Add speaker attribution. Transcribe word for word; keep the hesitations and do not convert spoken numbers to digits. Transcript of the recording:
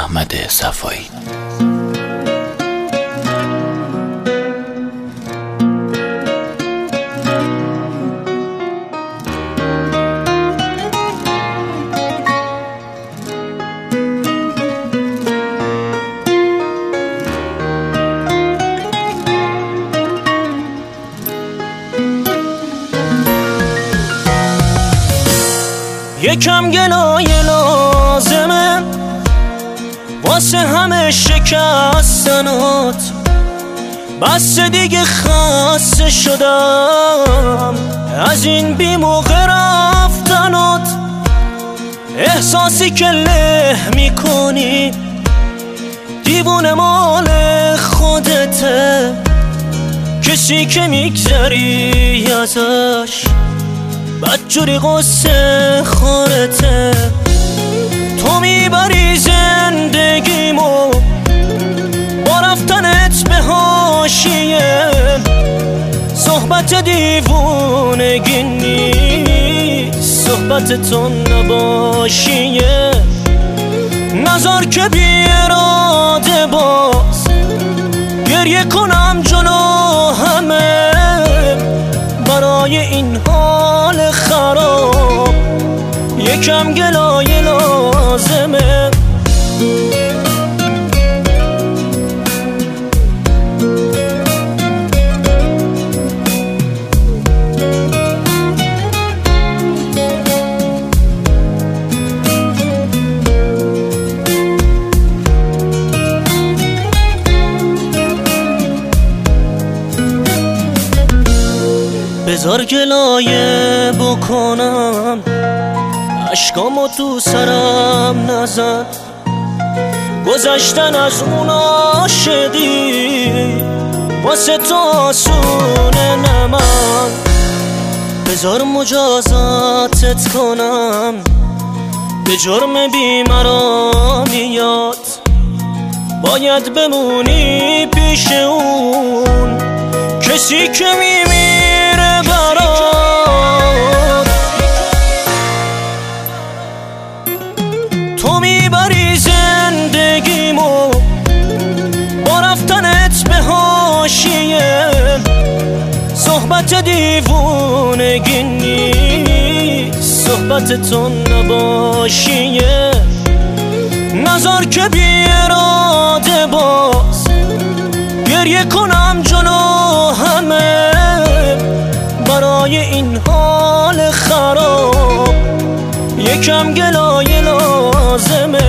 Speaker 1: احمد صفایی.
Speaker 2: یکم گلایه لازمه واسه همه شکستنات، بس دیگه خسته شدم از این بی موقع رفتنات. احساسی که له میکنی دیوونه مال خودته، کسی که میگذری ازش بدجوری قصه خورته. تو میبری زندگیمو با رفتنت به حاشیه، صحبت دیوونگی نیست، صحبت تو نباشیه. نظر که بی اراده باز گریه کنم جلو همه، برای این حال خراب یکم گلایه لازمه. بذار گلایه بکنم، اشکامو تو سرم نزن. گذشتن از اون عاشقی واسه تو آسونه نه من. بذار مجازاتت کنم، به جرم بیمرامیات باید بمونی پیش اون کسی که میمیره برات. تو میبری زندگیمو با رفتنت به حاشیه، صحبت دیوونگی نیست، صحبت تو نباشیه. نظر که بی اراده باز گریه کنم جلو همه، برای این حال خراب یکم گلایه لازمه.